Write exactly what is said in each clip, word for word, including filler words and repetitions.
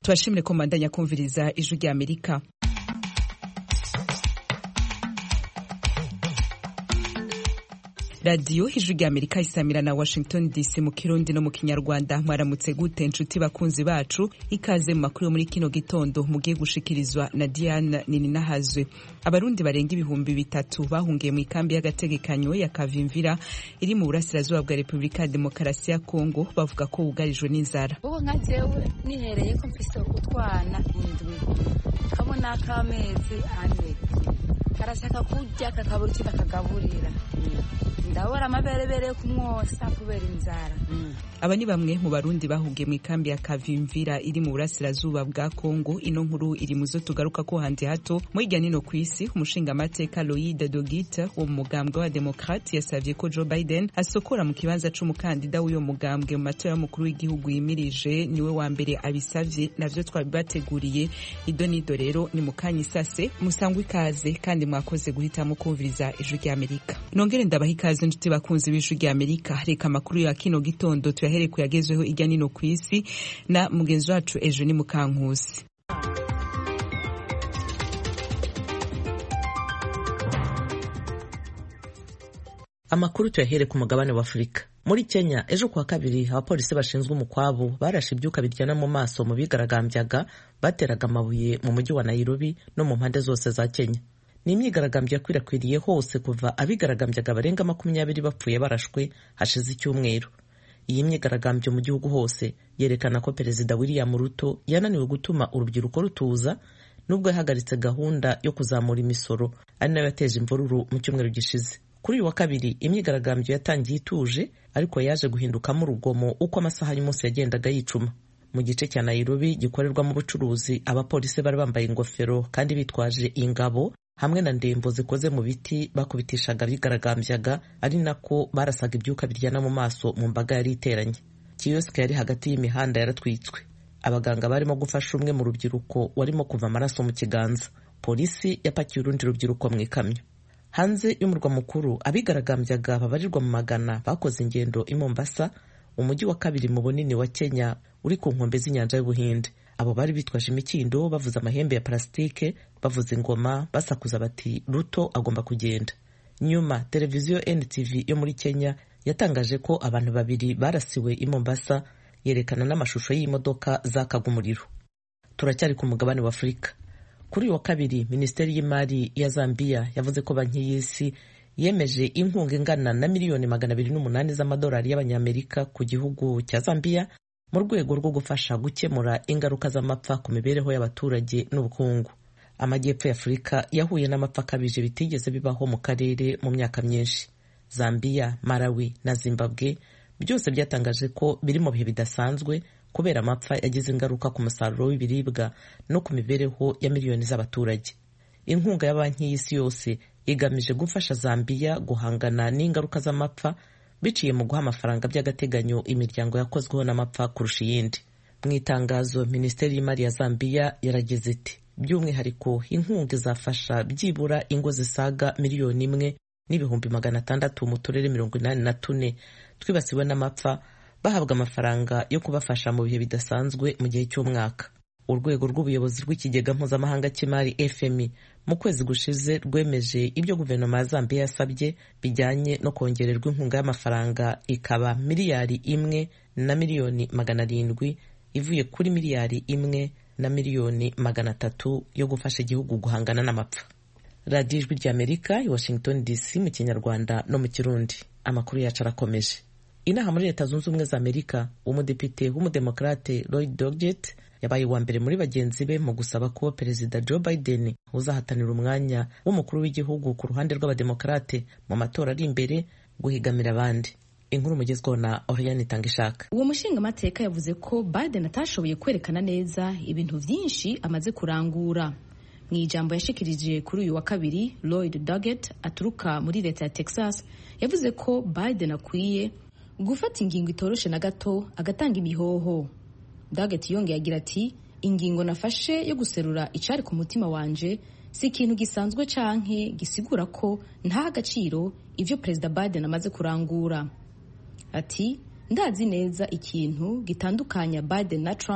tubashimire ko mbandanya kumviriza ijwi rya Amerika. Radio ijwi rya Amerika isamira na Washington D C mu Kirundi no mu Kinyarwanda. Mwaramutse gute nshuti bakunzi bacu, ikaze mu makuru muri kino gitondo mugiye gushikirizwa na Diane Nininahazwe. Abarundi barenga ibihumbi bitatu bahungiye mu ikambi y'agategekanyo ya Kavimvira iri mu burasirazuba bwa Republika ya Demokarasi ya Kongo bavuga ko bugarijwe n'inzara. Ubu nka jewe nihereye ko mfise utwana indwi kabona kamezi ane karashaka kurya kakabura icyo bakagaburira ndabora amaberebere kumwosa kubera inzara. Aba ni bamwe mu Barundi bahungiye mu ikambi ya Kavimvira iri mu burasirazuba bwa Kongo. Ino nkuru iri muzo tugaruka ko handi hato mu hirya nino kw'isi. Umushinga amateka Loïde Dogita wo mu mugambwe wa Democrate yasavye ko Joe Biden asokora mu kibanza c'umukandida w'uyo mugambwe mu matora y'umukuru w'igihugu yimirije. Niwe wa mbere abisavye, navyo twabibateguriye. Ido nido rero ni mukanyi sase musangwe ikaze kandi mwakoze guhitamo kumviriza ijwi rya Amerika. Nongere ndabaha ikaze nshuti bakunzi b'ijwi rya Amerika. Reka amakuru ya kino gitondo tuyahere kuyagezweho irya nino kw'isi na mugenzi wacu ejo ni Mukankusi. Amakuru tuyahere ku mugabane wa Afrika. Muri Kenya ejo kwa kabiri abapolisi bashinzwe umukwabu barashe ibyuka biryana mu maso mu bigaragambyaga bateraga amabuye mu mujyi wa Nairobi no mu mpande zose za Kenya. Ni imyigaragambyo yakwirakwiriye hose kuva abigaragambyaga barenga makumyabiri bapfuye barashwe hashize icyumweru. Iyi myigaragambyo mu gihugu hose yerekana ko Perezida William Ruto yananiwe gutuma urubyiruko rutuza nubwo yahagaritse gahunda yo kuzamura imisoro ari nayo yateje imvururu mu cyumweru gishize. Kuri uyu wa kabiri imyigaragambyo yatangiye ituje ariko yaje guhindukamo urugomo uko amasaha y'umunsi yagendaga yicuma. Mu gice cya Nairobi gikorerwamo ubucuruzi abapolisi bari bambaye ingofero kandi bitwaje ingabo hamwe na ndembo zikoze mu biti bakubitishaga bigaragambyaga ari nako barasaga ibyuka biryana mu maso mu mbaga yari iteranye. Kiosk yari hagati y'imihanda yaratwitswe. Abaganga barimo gufasha umwe mu rubyiruko warimo kuva amaraso mu kiganza. Polisi yapakiye urundi rubyiruko mu ikamyo. Hanze y'umurwa mukuru abigaragambyaga babarirwa mu magana bakoze ingendo i Mombasa, umujyi wa kabiri mu bunini wa Kenya uri ku nkombe z'inyanja y'Ubuhinde. Abo bari bitwaje imikindo bavuza amahembe ya plastike, bavuza ingoma, basakuza bati Ruto agomba kugenda. Nyuma televiziyo N T V yo muri Kenya yatangaje ko abantu babiri barasiwe i Mombasa, yerekana n'amashusho y'imodoka zakaga umuriro. Turacyari ku mugabane wa Afrika. Kuri uyu wa kabiri Minisiteri y'Imari ya Zambia yavuze ko banki y'isi yemeje inkunga ingana na miliyoni magana abiri n'umunani z'amadolari y'abanyamerika ku gihugu cya Zambia mu rwego rwo gufasha gukemura ingaruka z'amapfa ku mibereho y'abaturage n'ubukungu. Amajyepfo ya Afurika yahuye n'amapfa akabije bitigeze bibaho mu karere mu myaka myinshi. Zambia, Malawi na Zimbabwe byose byatangaje ko biri mu bihe bidasanzwe kubera amapfa yagize ingaruka ku musaruro w'ibiribwa no ku mibereho ya miliyoni z'abaturage. Inkunga ya banki y'isi yose igamije gufasha Zambia guhangana n'ingaruka z'amapfa biciye mu guha amafaranga by'agateganyo imiryango yakozweho n'amapfa kurusha iyindi. Mu itangazo Minisiteri y'Imari ya Zambia yarageze iti by'umwihariko inkunga izafasha byibura ingo zisaga miliyoni imwe n'ibihumbi magana atandatu mu turere mirongo inani na tune twibasiwe n'amapfa bahabwa amafaranga yo kubafasha mu bihe bidasanzwe mu gihe cy'umwaka. Urwego rw'ubuyobozi rw'ikigega mpuzamahanga cy'imari F M I mu kwezi gushize rwemeje ibyo guverinoma ya Zambia yasabye bijyanye no kongererwa inkunga y'amafaranga ikaba miliyari imwe na miliyoni magana arindwi ivuye kuri miliyari imwe na miliyoni magana atatu yo gufasha igihugu guhangana n'amapfa. Radio Ijwi rya Amerika i Washington D C mu Kinyarwanda no mu Kirundi. Amakuru yacu arakomeje. Inaha muri Leta Zunze Ubumwe za Amerika umudepite w'umudemokrate Lloyd Doggett yabaye wa mbere muri bagenzi be mu gusaba ko Perezida Joe Biden uzahatanira umwanya w'umukuru w'igihugu ku ruhande rw'abademokrate mu matora ari imbere guhigamira abandi. Inkuru mugezweho na Oriane Tangishaka. Uwo mushinga amateka yavuze ko Biden atashoboye kwerekana neza ibintu byinshi amaze kurangura. Mu ijambo yashikirije kuri uyu wa kabiri, Lloyd Doggett aturuka muri leta ya Texas yavuze ko Biden akwiye gufata ingingo itoroshe na gato agatanga imihoho. Doggett yongeye agira ati ingingo nafashe yo guserura icari ku mutima wanje si ikintu gisanzwe canke gisigura ko nta agaciro ivyo Perezida Biden amaze kurangura. Ati ndazi neza ikintu gitandukanya Biden na Trump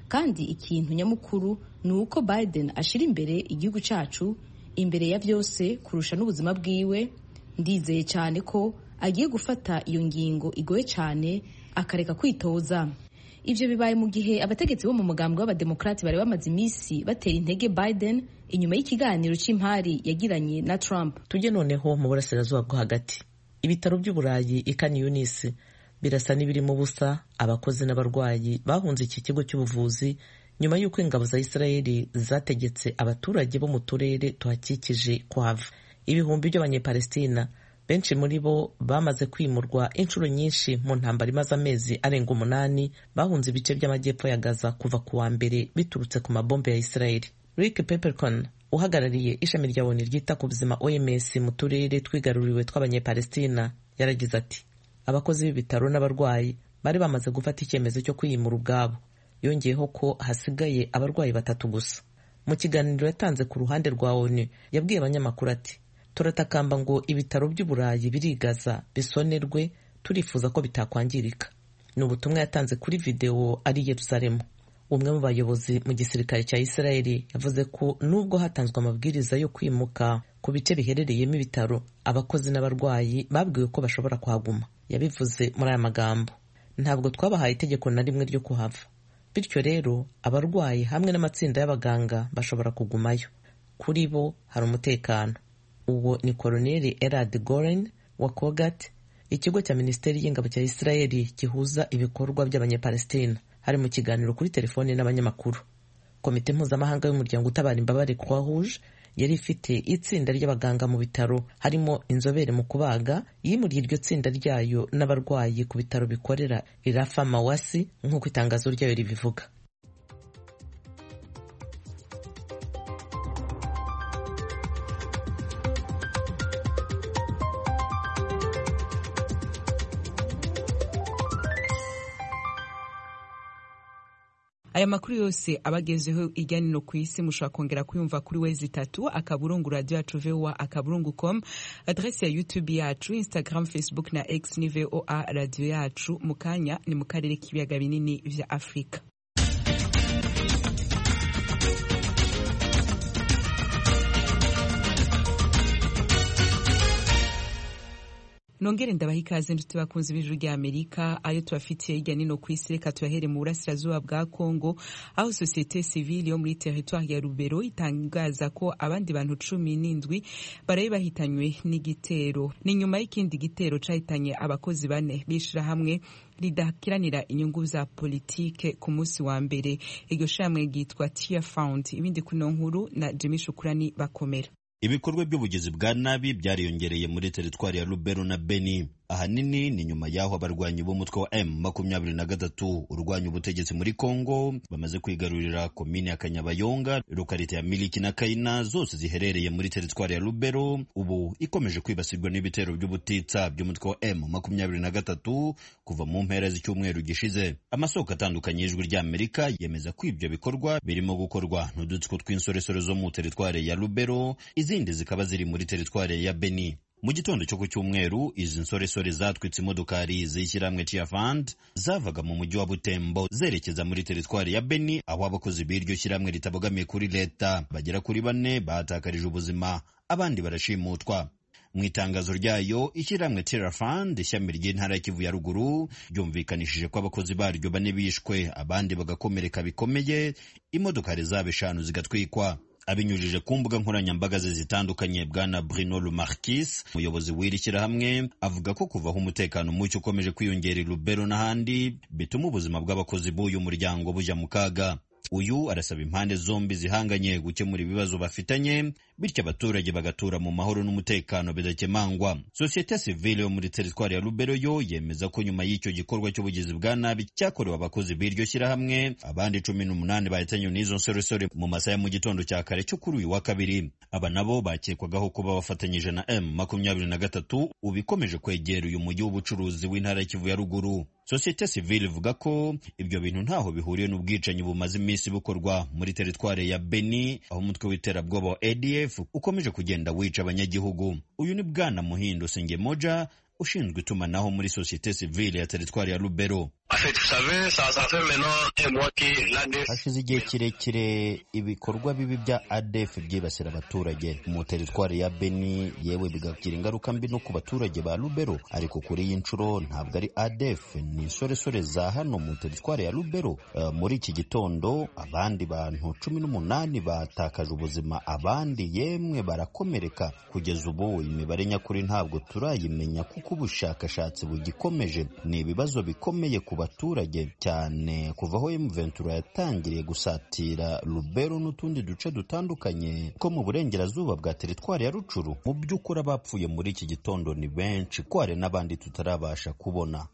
kandi ikintu nyamukuru ni uko Biden ashira imbere igihugu cyacu imbere ya byose kurusha n'ubuzima bwiwe. Ndizeye cyane ko agiye gufata iyo ngingo igoye cyane akareka kwitoza. Ivyo bibaye mu gihe abategetsi bo mu mugambwe w'abademokrati bari bamaze iminsi batera intege Biden inyuma y'ikiganiro c'impari yagiranye na Trump. Tujye noneho mu burasirazuba bwo hagati. Ibitaro by'Uburayi i Khan Yunis birasa n'ibirimo busa. Abakozi n'abarwayi bahunze iki kigo cy'ubuvuzi nyuma y'uko ingabo za Israeli zategetse abaturage bo mu turere tuhakikije kuhava. Ibihumbi by'abanyepalestina benshi muri bo bamaze kwimurwa inshuro nyinshi mu ntambara imaze amezi arenga umunani, bahunze ibice by'amajyepfo ya Gaza kuva ku wa mbere biturutse ku mabombe ya Israeli. Rick Peppercorn uhagarariye ishami rya ONU ryita ku buzima O M S mu turere twigaruriwe tw'abanyepalestina yaragize ati abakozi b'ibitaro n'abarwayi bari bamaze gufata icyemezo cyo kwiyimura ubwabo. Yongeyeho ko hasigaye abarwayi batatu gusa. Mu kiganiro yatanze ku ruhande rwa ONU yabwiye abanyamakuru ati turatakamba ngo ibitaro by'Uburayi birigaza bisonerwe, turifuza ko bitakwangirika. Ni ubutumwa yatanze kuri video ari Yerusalemu. Umwe mu bayobozi mu gisirikare cya Israeli yavuze ko nubwo hatanzwe amabwiriza yo kwimuka ku bice biherereyemo ibitaro, abakozi n'abarwayi babwiwe ko bashobora kuhaguma. Yabivuze muri aya magambo: ntabwo twabahaye itegeko na rimwe ryo kuhava, bityo rero abarwayi hamwe n'amatsinda y'abaganga bashobora kugumayo. Kuri bo hari umutekano. Uwo ni Koloneli Elad Goren wa Kogat, ikigo cya Minisiteri y'Ingabo cya Israeli gihuza ibikorwa by'abanyepalestina. Hari mu kiganiro kuri telefone n'abanyamakuru. Komite mpuzamahanga y'umuryango utabara imbabare Croix Rouge yari ifite itsinda ry'abaganga mu bitaro, harimo inzobere mu kubaga, yimuriye iryo tsinda ryayo n'abarwayi ku bitaro bikorera i Rafa Mawasi nk'uko itangazo ryayo ribivuga. Aya makuru yose abagezeho irya nino ku isi mushobora kongera kuyumva kuri wezi itatu akaburungu radio yacu V O A akaburungu com, adresse ya YouTube yacu, Instagram, Facebook na X ni V O A radio yacu. Mukanya ni mu karere k'ibiyaga binini vya Afrika. Nongere ndabaha ikaze nduti bakunzi b'ijuru rya Amerika. Ayo tubafitiye hirya nino ku isi, reka tuyahere mu burasirazuba bwa Kongo, aho societe civile yo muri territoire ya Lubero itangaza ko abandi bantu cumi n'indwi baraye bahitanywe n'igitero. Ni nyuma y'ikindi gitero cahitanye abakozi bane bishira hamwe ridakiranira inyungu za politike ku munsi wa mbere. Iryo shamwe ryitwa Tear Fund. Ibindi kuno nkuru na Jimmy Shukrani bakomera. Ibikorwa by'ubugizi bwa nabi byariyongereye muri teritwari ya Lubero na Beni. Ahanini ni nyuma yaho abarwanyi b'umutwe wa M makumyabiri na gatatu urwanya ubutegetsi muri Kongo bamaze kwigarurira komine ya Kanyabayonga, lokalite ya Miliki na Kaina, zose ziherereye muri teritwari ya Lubero, ubu ikomeje kwibasirwa n'ibitero by'ubutitsa by'umutwe wa M makumyabiri na gatatu kuva mu mpera z'icyumweru gishize. Amasoko atandukanye y'ijwi rya Amerika yemeza ko ibyo bikorwa birimo gukorwa n'udutsiko tw'insoresore zo mu teritwari ya Lubero, izindi zikaba ziri muri teritwari ya Beni. Mu gitondo cyo ku cyumweru, izi nsoresore zatwitse imodokari z'ishyirahamwe Tear Fund zavaga mu mujyi wa Butembo zerekeza muri teritwari ya Beni, aho abakozi b'iryo shyirahamwe ritabogamiye kuri leta bagera kuri bane batakarije ubuzima, abandi barashimutwa. Mu itangazo ryayo, ishyirahamwe Tear Fund ishami ry'intara ya Kivu ya ruguru ryumvikanishije ko abakozi baryo bane bishwe, abandi bagakomereka bikomeye, imodokari zabo eshanu zigatwikwa. Abinyujije ku mbuga nkoranyambaga ze zitandukanye, Bwana Bruno Lumarquis, umuyobozi w'iri shyirahamwe, avuga ko kuvaho umutekano muke ukomeje kwiyongera i Lubero n'ahandi bituma ubuzima bw'abakozi b'uyu muryango bujya mu kaga. Uyu arasaba impande zombi zihanganye gukemura ibibazo bafitanye, bityo abaturage bagatura mu mahoro n'umutekano bidakemangwa. Societe civile yo muri teritwari ya Lubero yo yemeza ko nyuma y'icyo gikorwa cy'ubugizi bwa nabi cyakorewe abakozi b'iryo shyirahamwe, abandi cumi n'umunani bahitanywe n'izo nsoresore mu masaha mu gitondo cya kare cyo kuri uyu wa kabiri. Aba nabo bakekwagaho kuba bafatanyije na M makumyabiri na gatatu ubikomeje kwegera uyu mujyi w'ubucuruzi w'intara ya Kivu ya ruguru. Societe civile ivuga ko ibyo bintu ntaho bihuriye n'ubwicanyi bumaze iminsi bukorwa muri teritwari ya Beni, aho umutwe w'iterabwoba wa A D F ukomeje kugenda wica abanyagihugu. Uyu ni Bwana Muhindo Sengemoja, ushinzwe itumanaho muri Societe civile ya teritwari ya Lubero. hashize igihe kirekire ibikorwa bibi bya A D F byibasira abaturage mu teritwari ya Beni, yewe bigagira ingaruka mbi no ku baturage ba Lubero. Ariko kuri iyi nshuro ntabwo ari A D F, ni insoresore za hano mu teritwari ya Lubero. Uh, muri iki gitondo abandi bantu cumi n'umunani batakaje ubuzima, abandi yemwe barakomereka. Kugeza ubu imibare nyakuri ntabwo turayimenya kuko ubushakashatsi bugikomeje. Ni ibibazo bikomeye ku baturage cyane kuva aho M ventura yatangiriye gusatira Lubero n'utundi duce dutandukanye ko mu burengerazuba bwa teritwari ya Rucuru. Mu by'ukuri abapfuye muri iki gitondo ni benshi, ko hari n'abandi tutarabasha kubona.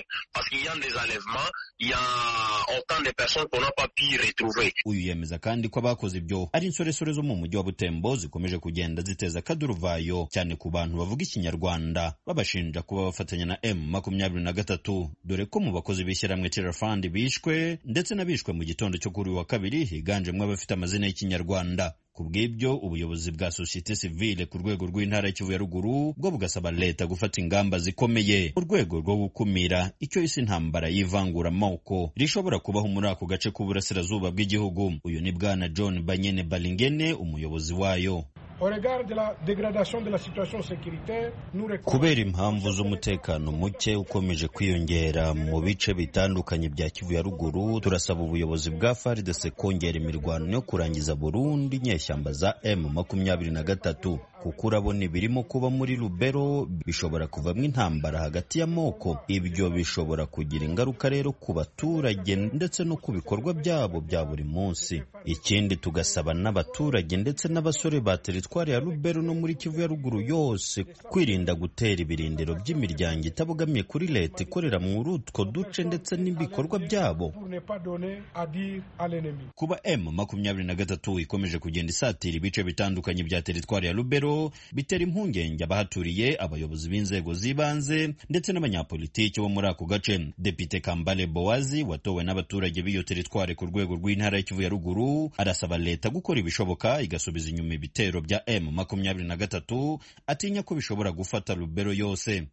Uyu yemeza kandi ko abakoze ibyo ari insoresore zo mu mujyi wa Butembo zikomeje kugenda ziteza akaduruvayo cyane ku bantu bavuga ikinyarwanda, babashinja kuba bafatanya na M makumyabiri na gatatu, dore ko mu bakozi b'ishyirahamwe Terrafund bishwe ndetse n'abishwe mu gitondo cyo kuri wa kabiri higanjemo abafite amazina y'ikinyarwanda. Kubw'ibyo ubuyobozi bwa societe civile ku rwego rw'intara y'Kivu ya Ruguru bwo bugasaba leta gufata ingamba zikomeye mu rwego rwo gukumira icyo isi intambara y'ivangura amoko rishobora kubaho muri ako gace k'uburasirazuba bw'igihugu. Uyu ni bwana John Banyene Balingene, umuyobozi wayo. Kubera impamvu z'umutekano muke ukomeje kwiyongera mu bice bitandukanye bya Kivu ya Ruguru, turasaba ubuyobozi bwa F A R D C kongera imirwano yo kurangiza burundu inyeshyamba za M makumyabiri na gatatu, kuko urabona ibirimo kuba muri Lubero bishobora kuvamo intambara hagati y'amoko. Ibyo bishobora kugira ingaruka rero ku baturage ndetse no ku bikorwa byabo bya buri munsi. Ikindi tugasaba n'abaturage ndetse n'abasore ba teritwari ya Lubero no muri Kivu ya Ruguru yose kwirinda gutera ibirindiro by'imiryango itabogamiye kuri leta ikorera muri utwo duce ndetse n'ibikorwa byabo. Kuba M makumyabiri na gatatu ikomeje kugenda isatira ibice bitandukanye bya teritwari ya Lubero bitera impungenge abahaturiye, abayobozi b'inzego z'ibanze ndetse n'abanyapolitiki bo muri ako gace. Depite Kambale Boazi watowe n'abaturage b'iyo teritwari ku rwego rw'intara y'Kivu ya Ruguru arasaba leta gukora ibishoboka igasubiza inyuma ibitero bya M makumyabiri na gatatu, atinya ko bishobora gufata Lubero yose.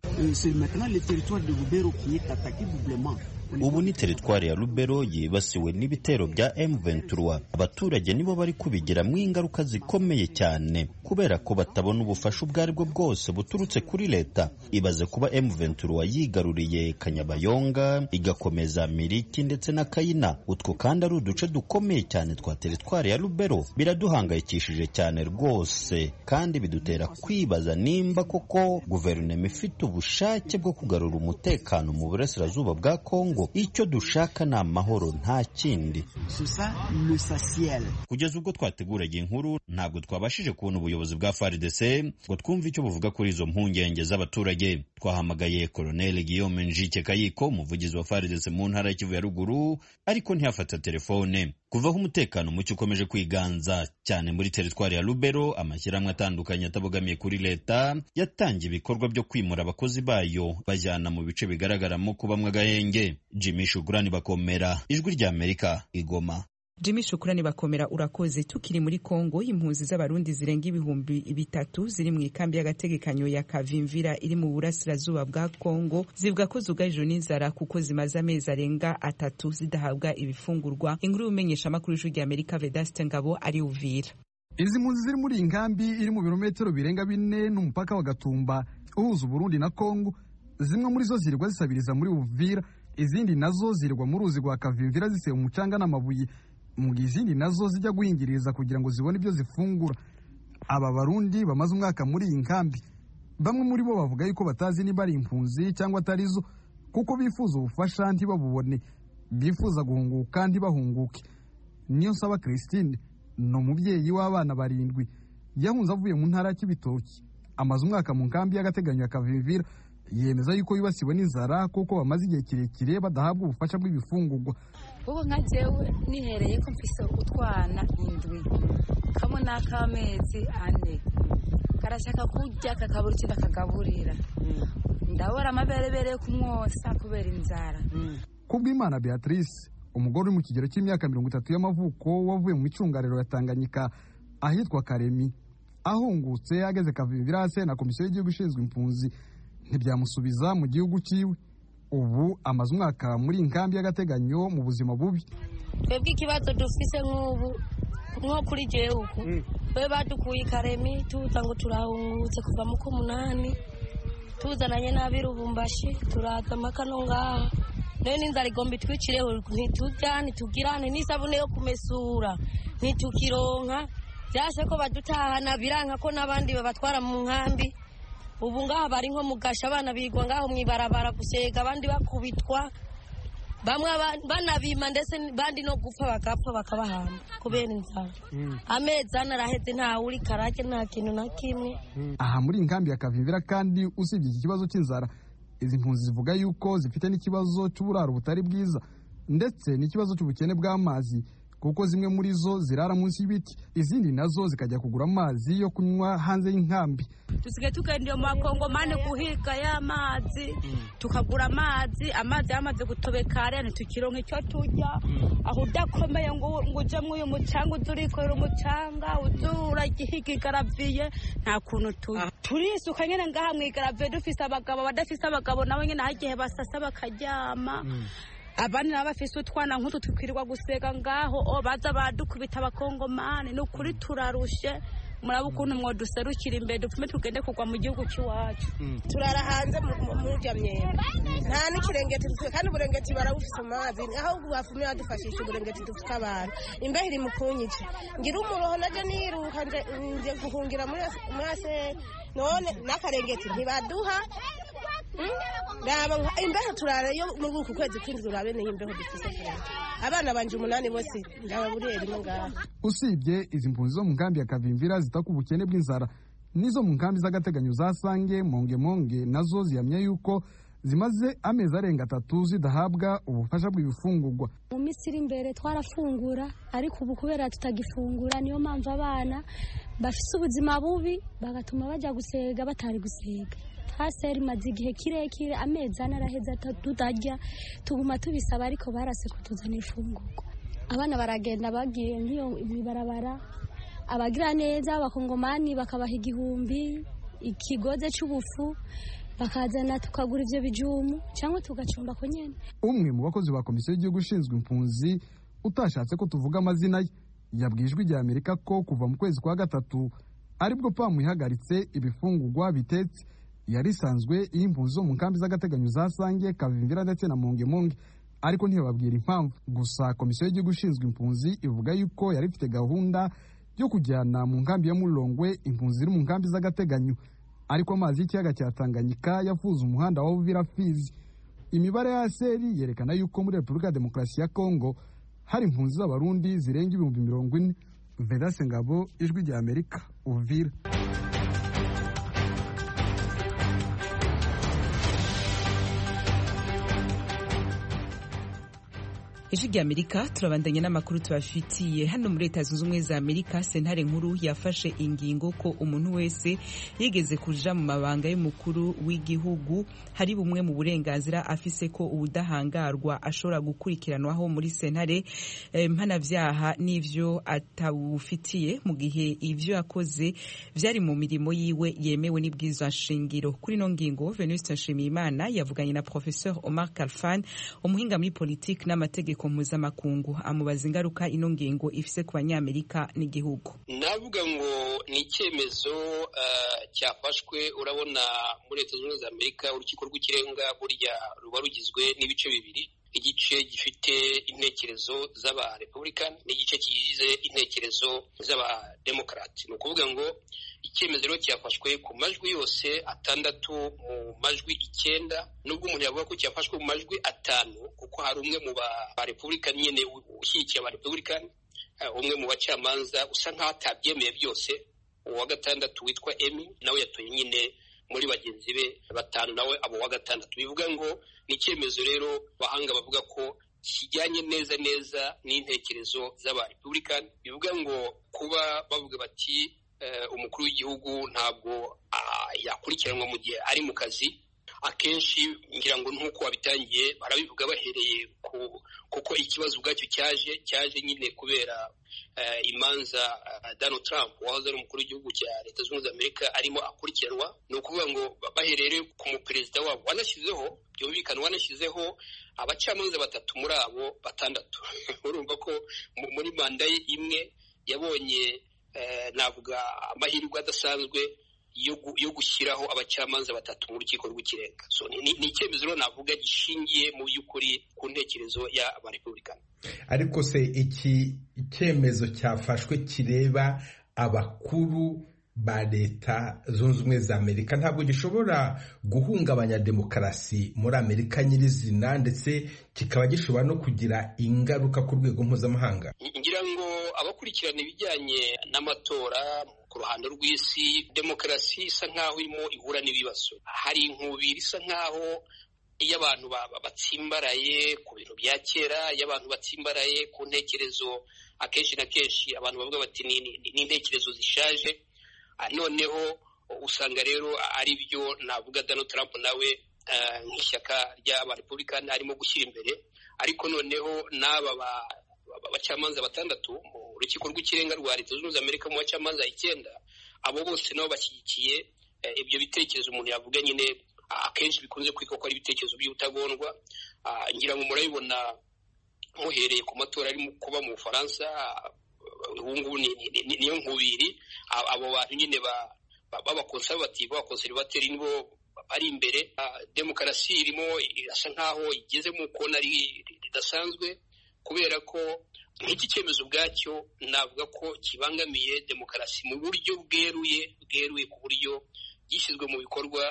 Ubu ni teritwari ya Lubero yibasiwe n'ibitero bya M ventura. Abaturage nibo bari kubigiramo ingaruka zikomeye cyane kubera ko batabona ubufasha ubwo ari bwo bwose buturutse kuri leta. Ibaze kuba M ventura yigaruriye Kanyabayonga, igakomeza Miriki ndetse na Kayina. Utwo kandi ari uduce dukomeye cyane twa teritwari ya Lubero. Biraduhangayikishije cyane rwose kandi bidutera kwibaza nimba koko guverinoma ifite ubushake bwo kugarura umutekano mu burasirazuba bwa Kongo. Icyo dushaka ni amahoro, nta kindi. Kugeza ubwo twateguraga inkuru ntabwo twabashije kubona ubuyobozi bwa F A R D C ngo twumve icyo buvuga kuri izo mpungenge z'abaturage. Twahamagaye Colonel Guillaume Njike Kayiko, umuvugizi wa F A R D C mu ntara y'Kivu ya Ruguru, ariko ntiyafata telefone. Kuvaho umutekano muke ukomeje kwiganza cyane muri teritwari ya Lubero, amashyirahamwe atandukanye atabogamiye kuri leta yatangiye ibikorwa byo kwimura abakozi bayo bajyana mu bice bigaragaramo kubamwe agahenge. Jimmy Shukrani Bakomera, Ijwi rya Amerika, Igoma. Jimmy Shukrani Bakomera, urakoze. Tukiri muri Kongo, impunzi z'abarundi zirenga ibihumbi bitatu ziri mu ikambi y'agategekanyo ya Kavimvira iri mu burasirazuba bwa Kongo zivuga ko zugarijwe n'inzara kuko zimaze amezi arenga atatu zidahabwa ibifungurwa. Inkuru y'umenyesha amakuru y'Ijwi rya Amerika Vedaste Ngabo ari Uvira. Izi mpunzi ziri muri inkambi iri mu birometero birenga bine n'umupaka wa Gatumba uhuza Burundi na Kongo. Zimwe muri zo zirwa zisabiriza muri Uvira, izindi nazo zirwa mu ruzi rwa Kavimvira ziseye umucanga n'amabuye, mu izindi nazo zijya guhingiriza kugira ngo zibone ibyo zifungura. Aba barundi bamaze umwaka muri iyi nkambi, bamwe muri bo bavuga yuko batazi niba ari impunzi cyangwa atari zo, kuko bifuza ubufasha ntibabubone, bifuza guhunguka ntibahunguke. Niyo nsaba Christine, ni umubyeyi w'abana barindwi, yahunze avuye mu ntara y'Ibitoki, amaze umwaka mu nkambi y'agateganyo ya Kavimvira. Yemeza yuko yibasiwe n'inzara kuko bamaze igihe kirekire badahabwa ubufasha bw'ibifungurwa. Ubu nka jewe nihereye ko mfise utwana indwi kamwe n'akamezi ane, karashaka kurya kakabura icyo kakagaburira, ndabura amaberebere yo kumwosa kubera inzara. Kubw'Imana Beatrice, umugore uri mu kigero cy'imyaka mirongo itatu y'amavuko wavuye mu micungariro ya Tanganyika ahitwa Karemi, ahungutse ageze Kavimvira na komisiyo y'igihugu ishinzwe impunzi ntibyamusubiza mu gihugu cyiwe. ubu amaze umwaka muri inkambi y'agateganyo mu buzima bubi. Twebwe ikibazo dufise nk'ubu nko kuri jewe uku we badukuye Karemi tuza ngo turahungutse kuva mu kumunani tuzananye n'abirubumbashi turaza makano ngaha none n'inzara igomba itwicireho ntitujya ntitugirane n'isabune yo kumesura ntitukironka byashe ko badutahana biranka ko n'abandi babatwara mu nkambi ubu ngaha bari nko mugasha abana bigwa ngaho mwibarabara gusega abandi bakubitwa bamwe banabima ndetse bandi no gupfa bagapfa bakabahamba kubera inzara amezi ane araheze ntawe uri karake nta kintu na kimwe. Aha muri inkambi ya Kavimvira kandi usibye iki kibazo cy'inzara izi mpunzi zivuga yuko zifite n'ikibazo cy'uburaro butari bwiza ndetse n'ikibazo cy'ubukene bw'amazi kuko zimwe muri zo zirara munsi y'ibiti izindi nazo zikajya kugura amazi yo kunywa hanze y'inkambi. Tusige tukende mu Makongomani guhiga y'amazi tukagura amazi amazi yamaze gutobekara ntitukironka icyo tujya aho udakomeye ngo nguje mu uyu mucanga uzurikorera umucanga uzura gihiga igaraviye nta kuntu tuya turisuka nyene ngaha mu igaraviye dufise abagabo badafise abagabo nabo nyene hagiye basasa bakaryama abandi nabafise utwana nk'utu tukwirirwa gusega ngaho o baza badukubita abakongomani n'ukuri turarushe muraba ukuntu mwoduserukira imbere dupfume tugende kugwa mu gihugu cy'iwacu. Turara hanze muri rya myembe nta n'ikirengeti kandi uburengeti barawufise amazi aho bafumye badufashisha uburengeti dufite abantu imbeho iri mu kunyica ngira umuroho naje niruka nje guhungira muri ase none n'akarengeti ntibaduha imbeho turara yo muri uku kwezi kw'indwi urabe niyo imbeho dufise abana banje umunani bose ndababuriye rimwe ngaha. Usibye izi mpunzi zo mu nkambi ya Kavimvira zitaka ubukene bw'inzara nizo mu nkambi z'agateganyo za Sange Monge Monge nazo zihamya yuko zimaze amezi arenga atatu zidahabwa ubufasha bw'ibifungurwa. Mu misiri imbere twarafungura ariko ubu kubera tutagifungura niyo mpamvu abana bafise ubuzima bubi bagatuma bajya gusega batari gusega. Haseri maze igihe kirekire amezi ane araheze tutarya tuguma tubisaba ariko barase kutuzana ifungurwa. Abana baragenda bagiye nk'iyo ibarabara abagira neza abakongomani bakabaha igihumbi ikigoze cy'ubufu bakazana tukagura ivyo bijumu cyangwa tugacumba ko nyene. Umwe mu bakozi ba komisiyo y'igihugu ishinzwe impunzi utashatse ko tuvuga amazina ye yabwijwe rya Amerika ko kuva mu kwezi kwa gatatu aribwo pamu ihagaritse ibifungurwa bitetse yari isanzwe y'impunzi zo mu nkambi z'agateganyo za Sange Kavimvira ndetse na Monge Monge ariko ntibabwira impamvu. Gusa komisiyo y'igihugu ishinzwe impunzi ivuga yuko yari ifite gahunda yo kujyana mu nkambi ya Mulongwe impunzi ziri mu nkambi z'agateganyo ariko amazi y'ikiyaga cya Tanganyika yafuze umuhanda wa Uvira Fizi. Imibare ya seri yerekana yuko muri Repubulika ya Demokarasi ya Kongo hari impunzi z'abarundi zirenga ibihumbi mirongo ine. Vedaste Ngabo, Ijwi rya Amerika, Uvira. Ijwi rya Amerika turabandanya n'amakuru tubafitiye hano muri Leta Zunze Ubumwe za Amerika. Sentare nkuru yafashe ingingo ko umuntu wese yigeze kuja mu mabanga y'umukuru w'igihugu hari bumwe mu burenganzira afise ko ubudahangarwa ashobora gukurikiranwaho muri sentare eh, mpanavyaha n'ivyo atawufitiye mu gihe ivyo yakoze vyari mu mirimo yiwe yemewe n'ibwirizwa nshingiro. Kuri no ngingo Venuste Nshimiyimana yavuganye na Professeur Omar Kalfan umuhinga muri politique n'amategeko mpuzamakungu amubaza ingaruka ino ngingo ifise ku banyamerika n'igihugu. Navuga ngo ni icyemezo uh, cyafashwe urabona muri Leta Zunze Ubumwe za Amerika urukiko rw'ikirenga burya ruba rugizwe n'ibice bibiri, igice gifite intekerezo z'aba Republican n'igice kigize intekerezo z'aba Democrat. Ni ukuvuga ngo icyemezo rero cyafashwe ku majwi yose atandatu mu majwi icyenda nubwo umuntu yavuga ko cyafashwe mu majwi atanu kuko hari umwe mu ba Republican nyene ushyigikiye aba Republican umwe mu bacamanza usa nkaho atabyemeye byose. Uwa gatandatu witwa Amy nawe yatoye nyine muri bagenzi be batanu nawe abo wa gatandatu. Bivuga ngo ni icyemezo rero bahanga bavuga ko kijyanye neza neza n'intekerezo z'aba Republican. Bivuga ngo kuba bavuga bati uh, umukuru w'igihugu ntabwo uh, yakurikiranwa mu gihe ari mu kazi akenshi ngira ngo nk'uko wabitangiye barabivuga bahereye ku kuko ikibazo ubwacyo cyaje cyaje nyine kubera uh, imanza uh, Donald Trump wahoze ari umukuru w'igihugu cya Leta Zunze Ubumwe za Amerika arimo akurikiranwa. Ni ukuvuga ngo bahereye ku muperezida wabo wanashyizeho byumvikana wanashyizeho abacamanza batatu muri abo batandatu urumva ko muri manda ye imwe yabonye uh, navuga amahirwe adasanzwe yo gushyiraho abacamanza batatu mu rukiko rw'ikirenga. So ni icyemezo rero navuga gishingiye mu by'ukuri ku ntekerezo y'abarepublikani. Ariko se iki icyemezo cyafashwe kireba abakuru ba Leta Zunze Ubumwe za Amerika ntabwo gishobora guhungabanya demokarasi muri Amerika nyirizina, ndetse kikaba gishobora no kugira ingaruka ku rwego mpuzamahanga? Ngira ngo abakurikirana ibijyanye n'amatora ku ruhando rw'isi, demokarasi isa nkaho irimo ihura n'ibibazo. Hari inkubiri isa nkaho iyo abantu batsimbaraye ku bintu bya kera, iyo abantu batsimbaraye ku ntekerezo akenshi na kenshi abantu bavuga bati ni intekerezo zishaje. Noneho usanga rero ari byo navuga Donald Trump nawe nk'ishyaka ry'abarepublikani arimo gushyira imbere. Ariko noneho n'aba abacamanza batandatu mu rukiko rw'ikirenga rwa Leta Zunze Ubumwe za Amerika mu bacamanza icyenda, abo bose nabo bashyigikiye ibyo bitekerezo umuntu yavuga nyine akenshi bikunze kwitwa ko ari ibitekerezo by'ubutagondwa. Ngira ngo murabibona muhereye ku matora arimo kuba mu Bufaransa, ubu ngubu niyo nkubiri abo bantu nyine b'abakonservative b'abakonservateri nibo bari imbere. Demokarasi irimo irasa nkaho igeze mu kona ridasanzwe, kubera ko nk'iki cyemezo ubwacyo navuga ko kibangamiye demokarasi mu buryo bweruye bweruye ku buryo gishyizwe mu bikorwa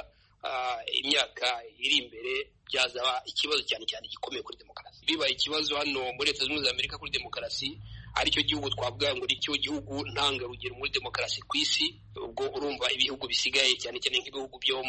imyaka iri imbere byazaba ikibazo cyane cyane gikomeye kuri demokarasi. Bibaye ikibazo hano muri Leta Zunze Ubumwe za Amerika kuri demokarasi, aricyo gihugu twavuga ngo nicyo gihugu ntangarugero muri demokarasi ku isi. Ubwo urumva ibihugu bisigaye cyane cyane nk'ibihugu byo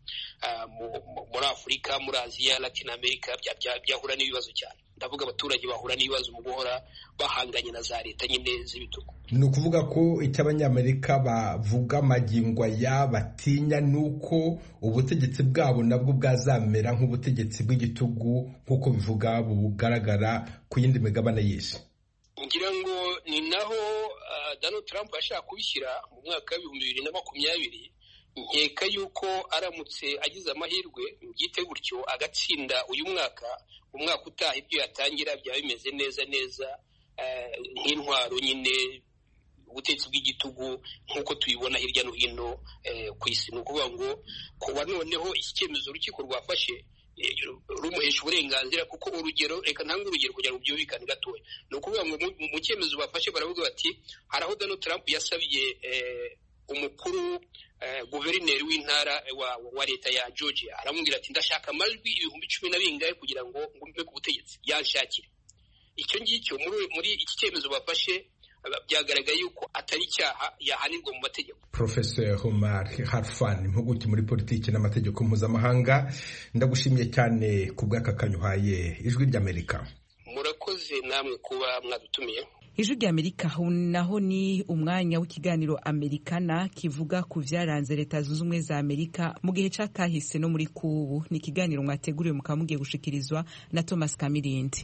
muri Afurika, muri Aziya, Latin America byahura n'ibibazo cyane. Ndavuga abaturage bahura n'ibibazo mu guhora bahanganye na za leta nyine z'ibitugu. Ni ukuvuga ko icyo abanyamerika bavuga amagingwa ya batinya nuko ubutegetsi bwabo nabwo bwazamera nk'ubutegetsi bw'igitugu nk'uko bivuga bugaragara ku yindi migabane y'isi. Ngira ngo ni naho uh, Donald Trump yashaka kubishyira mu mwaka w'ibihumbi bibiri na makumyabiri. Nkeka yuko aramutse agize amahirwe byite gutyo agatsinda uyu mwaka, umwaka utaha ibyo yatangira byaba bimeze neza neza nk'intwaro nyine ubutegetsi bw'igitugu nk'uko tubibona hirya no hino ku isi. Ni ukuvuga ngo kuba noneho iki cyemezo urukiko rwafashe rumuhesha uburenganzira, kuko urugero reka ntange urugero kugira ngo byumvikane gatoya. Ni ukuvuga ngo mu cyemezo bafashe baravuga bati hari aho Donald Trump yasabiye umukuru guverineri w'intara wa, wa leta ya Georgia, aramubwira ati ndashaka amajwi ibihumbi cumi na bingahe kugira ngo ngume ku butegetsi, yanshakire. Icyo ngicyo muri muri iki cyemezo bafashe byagaragaye yuko atari icyaha yahanirwa mu mategeko. Professor Omar Harfan, impuguke muri politiki n'amategeko mpuzamahanga, ndagushimiye cyane ku bw'aka kanyuhaye Ijwi ry'Amerika. Murakoze namwe kuba mwadutumiye. Ijwi ry'Amerika naho ni umwanya w'ikiganiro Amerikana kivuga ku vyaranze Leta Zunze Ubumwe za Amerika mu gihe cyakahise no muri kubu. Ni ikiganiro mwateguriwe mukamugiye gushikirizwa na Thomas Kamirindi.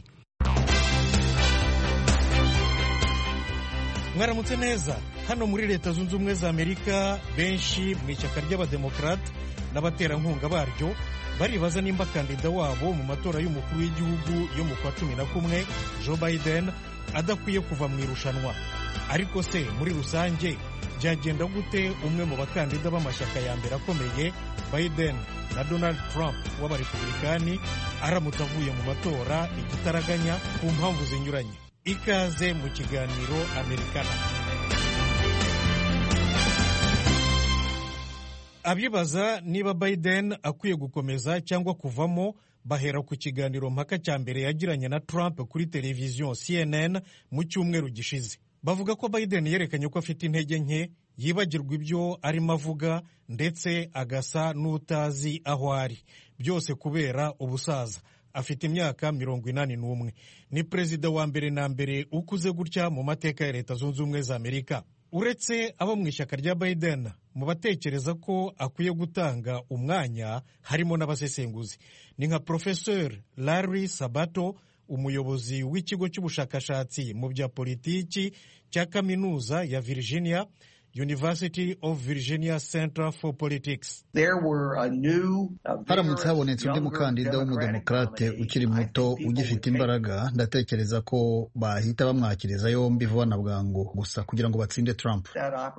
Mwaramutse neza. Hano muri Leta Zunze Ubumwe za Amerika benshi mu ishyaka ry'abademokrate n'abaterankunga baryo baribaza nimba kandida wabo mu matora y'umukuru w'igihugu yo mu kwa cumi na kumwe Joe Biden adakwiye kuva mu irushanwa. Ariko se muri rusange byagenda gute umwe mu bakandida b'amashyaka ya mbere akomeye Biden na Donald Trump w'abarepublikani aramutse avuye mu matora igitaraganya ku mpamvu zinyuranye? Ikaze mu kiganiro Amerikana. Abibaza niba Biden akwiye gukomeza cyangwa kuvamo bahera ku kiganiro mpaka cya mbere yagiranye na Trump kuri televiziyo C N N mu cyumweru gishize. Bavuga ko Biden yerekanye ko afite intege nke, yibagirwa ibyo arimo avuga ndetse agasa n'utazi aho ari, byose kubera ubusaza. Afite imyaka mirongo inani n'umwe. Ni perezida wa mbere na mbere ukuze gutya mu mateka ya Leta Zunze Ubumwe za Amerika. Uretse abo mu ishyaka rya Biden, mu batekereza ko akwiye gutanga umwanya harimo n'abasesenguzi. Ni nka Professeur Larry Sabato, umuyobozi w'ikigo cy'ubushakashatsi mu bya politiki cya kaminuza ya Virginia, University of Virginia Center for Politics. Haramutse habonetse undi mukandida w'umudemokrate ukiri muto ugifite imbaraga, ndatekereza ko bahita bamwakiriza yombi vuba na bwangu gusa kugira ngo batsinde Trump.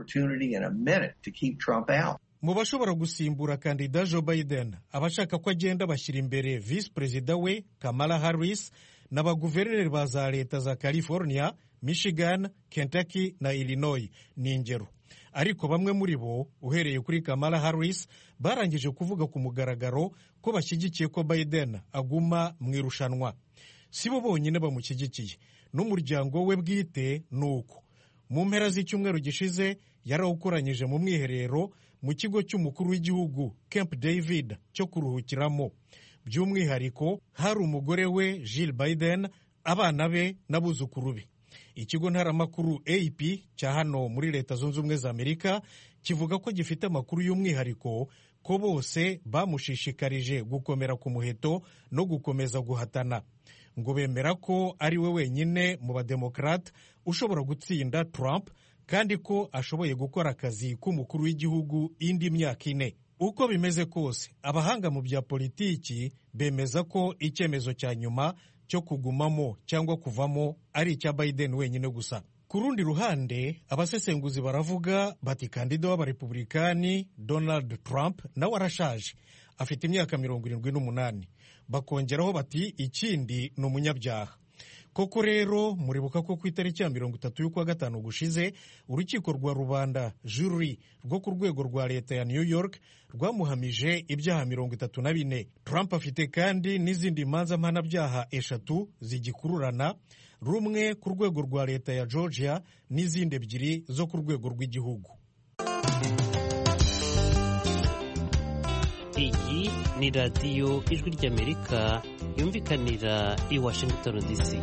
Mu bashobora gusimbura kandida Joe Biden, abashaka ko agenda bashyira imbere visi perezida we Kamala Harris n'abaguverineri ba za leta za California, Michigan, Kentucky na Illinois ni ingero. Ariko bamwe muri bo, uhereye kuri Kamala Harris, barangije kuvuga ku mugaragaro ko bashyigikiye ko Biden aguma mu irushanwa. Si bo bonyine bamushyigikiye, n'umuryango we bwite nuko. Mu mpera z'icyumweru gishize yarawukoranyije mu mwiherero mu kigo cy'umukuru w'igihugu Camp David cyo kuruhukiramo. By'umwihariko hari umugore we Jill Biden, abana be n'abuzukuru be. Ikigo ntaramakuru A P cya hano muri Leta Zunze Ubumwe za Amerika kivuga ko gifite amakuru y'umwihariko ko bose bamushishikarije gukomera ku muheto no gukomeza guhatana, ngo bemera ko ari we wenyine mu bademokrate ushobora gutsinda Trump kandi ko ashoboye gukora akazi k'umukuru w'igihugu indi myaka ine. Uko bimeze kose, abahanga mu bya politiki bemeza ko icyemezo cya nyuma cyo kugumamo cyangwa kuvamo ari icya Biden wenyine gusa. Ku rundi ruhande, abasesenguzi baravuga bati kandida w'abarepublikani Donald Trump nawe arashaje, afite imyaka mirongo irindwi n'umunani. Bakongeraho bati ikindi ni umunyabyaha. Koko rero muribuka ko ku itariki ya mirongo itatu y'ukwa gatanu gushize urukiko rwa rubanda jury rwo ku rwego rwa leta ya New York rwamuhamije ibyaha mirongo itatu na bine. Trump afite kandi n'izindi manza mpanabyaha eshatu zigikururana, rumwe ku rwego rwa leta ya Georgia n'izindi ebyiri zo ku rwego rw'igihugu. Iyi ni radiyo Ijwi ry'Amerika yumvikanira i Washington D C.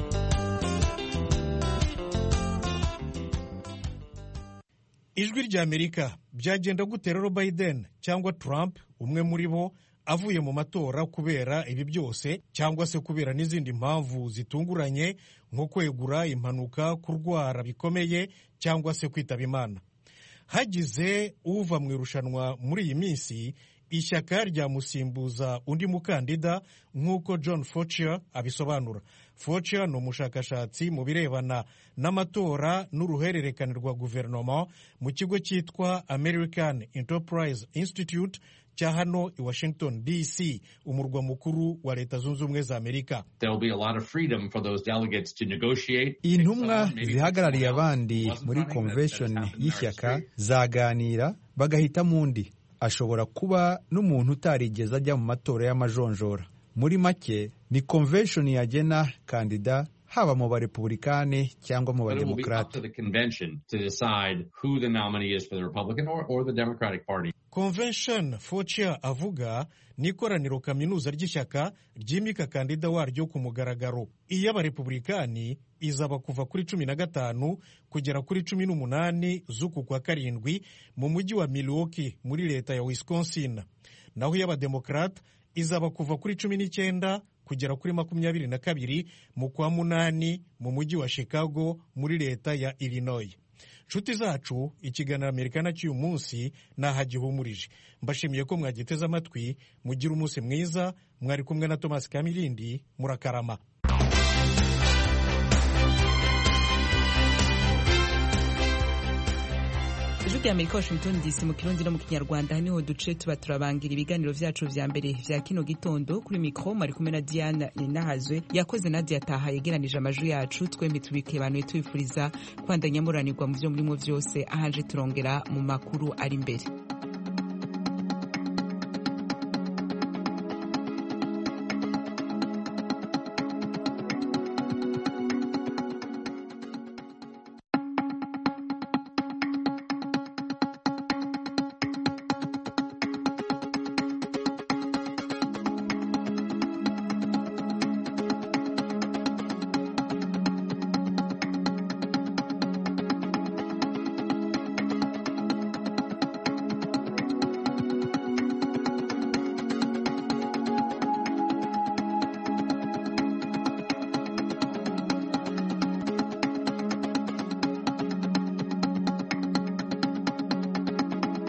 Ijwi ry'Amerika byagenda gute rero Biden cyangwa Trump, umwe muri bo avuye mu matora kubera ibi byose cyangwa se kubera n'izindi mpamvu zitunguranye nko kwegura, impanuka, kurwara bikomeye cyangwa se kwitaba Imana? Hagize uva mu irushanwa muri iyi minsi, ishyaka ryamusimbuza undi mukandida nk'uko John Fauci abisobanura. Fauci ni umushakashatsi mu birebana n'amatora n'uruhererekane rwa guverinoma mu kigo cyitwa American Enterprise Institute cya hano i Washington D C, umurwa mukuru wa Leta Zunze Ubumwe za Amerika. Intumwa zihagarariye abandi muri convention y'ishyaka zaganira bagahitamo undi. Ashobora kuba n'umuntu utarigeze ajya mu matora y'amajonjora. Muri make ni convention yagena kandida haba mu barepublikani cyangwa mu bademokrate. Convention Fauci avuga ni ikoraniro kaminuza ry'ishyaka ryimika kandida waryo ku mugaragaro. Iy'abarepublikani izaba kuva kuri cumi na gatanu kugera kuri cumi n'umunani z'uku kwa karindwi mu mujyi wa Milwaukee muri leta ya Wisconsin. Naho iy'abademokrate izaba kuva kuri cumi n'icyenda kugera kuri makumyabiri na kabiri mu kwa munani mu mujyi wa Chicago muri leta ya Illinois. Nshuti zacu, ikiganiro Amerikana cy'uyu munsi naha gihumurije. Mbashimiye ko mwagiteze amatwi. Mugira umunsi mwiza. Mwari kumwe na Thomas Kamilindi. Murakarama. Ijwi ry'Amerika, Washington D C, mu Kirundi no mu Kinyarwanda. Niho duce tuba turabangira ibiganiro vyacu vya mbere vya kino gitondo. Kuri mikro mari kumwe na Diana Ninahazwe, yakoze Nadia Taha yegeranije amajwi yacu. Twembi tubike abantu twifuriza kwandanya muranirwa mu vyo murimo vyose. Ahanje turongera mu makuru ari imbere.